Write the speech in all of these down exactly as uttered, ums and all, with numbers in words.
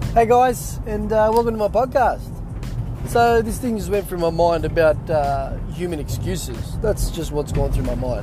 Hey guys, and uh, welcome to my podcast. So this thing just went through my mind about uh, human excuses. That's just what's gone through my mind.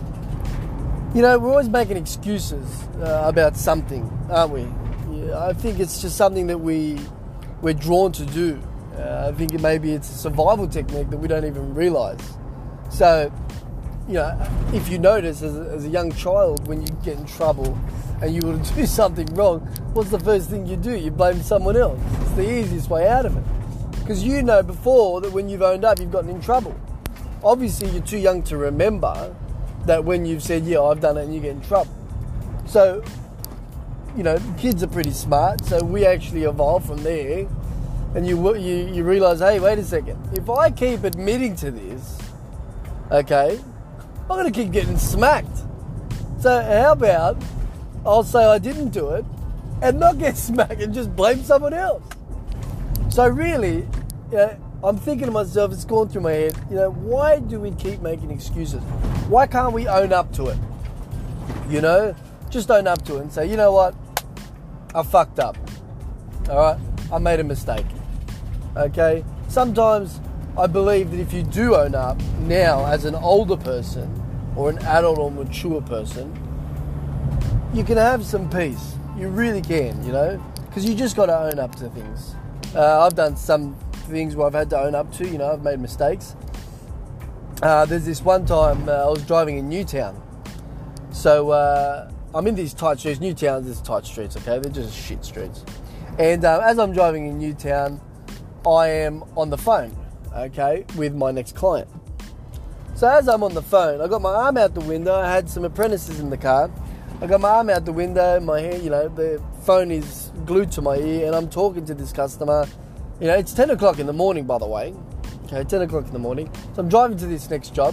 You know, we're always making excuses uh, about something, aren't we? Yeah, I think it's just something that we, we're drawn to do. Uh, I think it, maybe it's a survival technique that we don't even realise. So, you know, if you notice as a, as a young child, when you get in trouble and you want to do something wrong, what's the first thing you do? You blame someone else. It's the easiest way out of it. Because you know before that when you've owned up, you've gotten in trouble. Obviously, you're too young to remember that when you've said, yeah, I've done it, and you get in trouble. So, you know, kids are pretty smart, so we actually evolve from there. And you, you, you realise, hey, wait a second. If I keep admitting to this, okay, I'm going to keep getting smacked. So how about I'll say I didn't do it and not get smacked and just blame someone else. So really, you know, I'm thinking to myself, it's gone through my head, you know, why do we keep making excuses? Why can't we own up to it? You know, just own up to it and say, you know what, I fucked up. All right, I made a mistake. Okay, sometimes I believe that if you do own up now as an older person or an adult or mature person, you can have some peace. You really can, you know, because you just got to own up to things. Uh, I've done some things where I've had to own up to, you know, I've made mistakes. Uh, there's this one time uh, I was driving in Newtown. So uh, I'm in these tight streets. Newtown's these tight streets, okay? They're just shit streets. And uh, as I'm driving in Newtown, I am on the phone, okay, with my next client. So as I'm on the phone, I got my arm out the window. I had some apprentices in the car. I got my arm out the window, my hair, you know, the phone is glued to my ear, and I'm talking to this customer. You know, it's ten o'clock in the morning, by the way. Okay, ten o'clock in the morning. So I'm driving to this next job,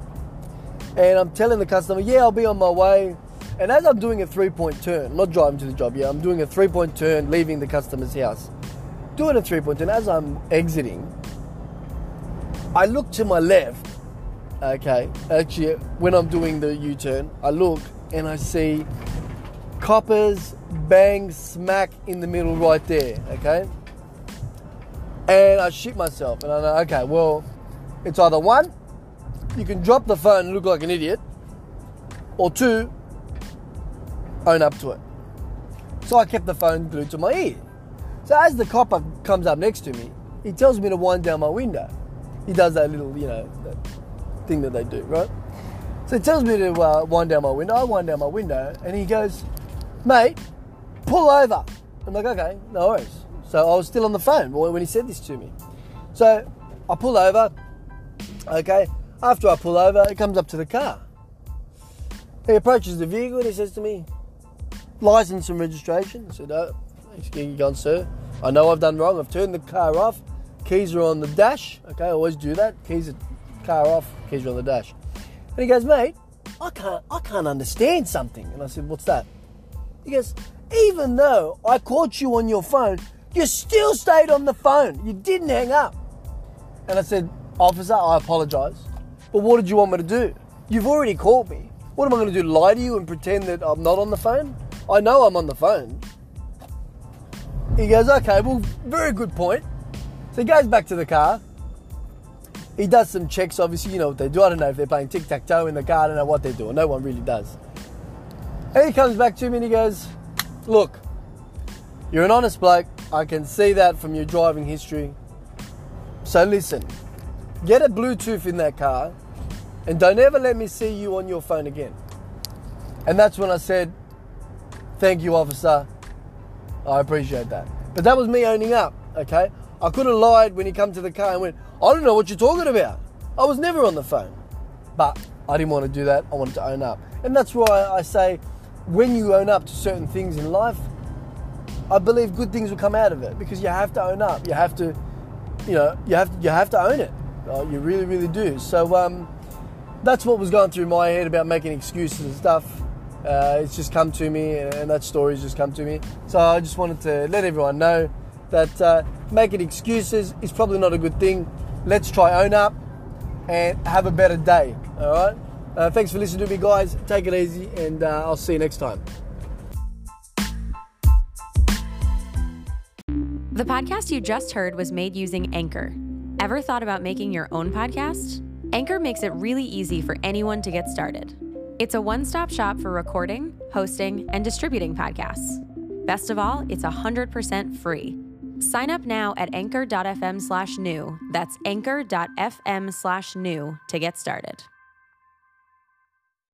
and I'm telling the customer, yeah, I'll be on my way. And as I'm doing a three-point turn, I'm not driving to the job yet, I'm doing a three-point turn, leaving the customer's house. Doing a three-point turn, as I'm exiting, I look to my left, okay, actually, when I'm doing the U-turn, I look, and I see coppers, bang, smack in the middle right there, okay? And I shit myself, and I know, okay, well, it's either one, you can drop the phone and look like an idiot, or two, own up to it. So I kept the phone glued to my ear. So as the copper comes up next to me, he tells me to wind down my window. He does that little, you know, that thing that they do, right? So he tells me to uh, wind down my window. I wind down my window, and he goes, mate, pull over. I'm like, okay, no worries. So I was still on the phone when he said this to me. So I pull over, okay. After I pull over, he comes up to the car. He approaches the vehicle, and he says to me, license and registration. I said, oh, excuse me, gone, sir. I know I've done wrong. I've turned the car off. Keys are on the dash. Okay, I always do that. Keys are car off, keys are on the dash. And he goes, mate, I can't, I can't understand something. And I said, what's that? He goes, even though I caught you on your phone, you still stayed on the phone. You didn't hang up. And I said, officer, I apologise. But what did you want me to do? You've already caught me. What am I going to do, lie to you and pretend that I'm not on the phone? I know I'm on the phone. He goes, okay, well, very good point. So he goes back to the car. He does some checks, obviously, you know what they do. I don't know if they're playing tic-tac-toe in the car. I don't know what they're doing. No one really does. And he comes back to me and he goes, look, you're an honest bloke. I can see that from your driving history. So listen, get a Bluetooth in that car and don't ever let me see you on your phone again. And that's when I said, thank you, officer. I appreciate that. But that was me owning up, okay? I could have lied when he come to the car and went, I don't know what you're talking about. I was never on the phone. But I didn't want to do that. I wanted to own up. And that's why I say, when you own up to certain things in life, I believe good things will come out of it, because you have to own up. You have to, you know, you have to, you have to own it. Uh, you really, really do. So um, that's what was going through my head about making excuses and stuff. Uh, it's just come to me, and that story's just come to me. So I just wanted to let everyone know that uh, making excuses is probably not a good thing. Let's try own up and have a better day. All right. Uh, thanks for listening to me, guys. Take it easy, and uh, I'll see you next time. The podcast you just heard was made using Anchor. Ever thought about making your own podcast? Anchor makes it really easy for anyone to get started. It's a one-stop shop for recording, hosting, and distributing podcasts. Best of all, it's one hundred percent free. Sign up now at anchor.fm slash new. That's anchor.fm slash new to get started.